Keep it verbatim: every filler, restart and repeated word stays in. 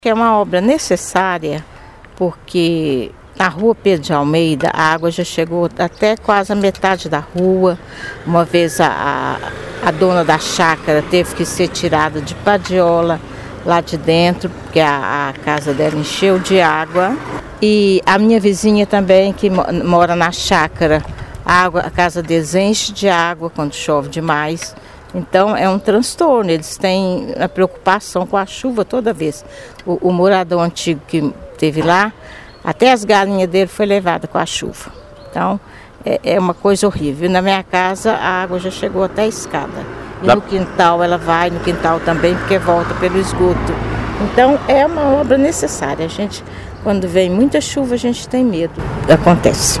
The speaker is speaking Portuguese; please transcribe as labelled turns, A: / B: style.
A: É uma obra necessária porque na rua Pedro de Almeida a água já chegou até quase a metade da rua. Uma vez a, a, a dona da chácara teve que ser tirada de padiola lá de dentro, porque a, a casa dela encheu de água. E a minha vizinha também, que mora na chácara, a, água, a casa deles enche de água quando chove demais. Então é um transtorno, eles têm a preocupação com a chuva toda vez. O, o morador antigo que teve lá, até as galinhas dele foi levada com a chuva. Então é, é uma coisa horrível. Na minha casa a água já chegou até a escada. E no quintal ela vai, no quintal também, porque volta pelo esgoto. Então é uma obra necessária. A gente, quando vem muita chuva, a gente tem medo. Acontece.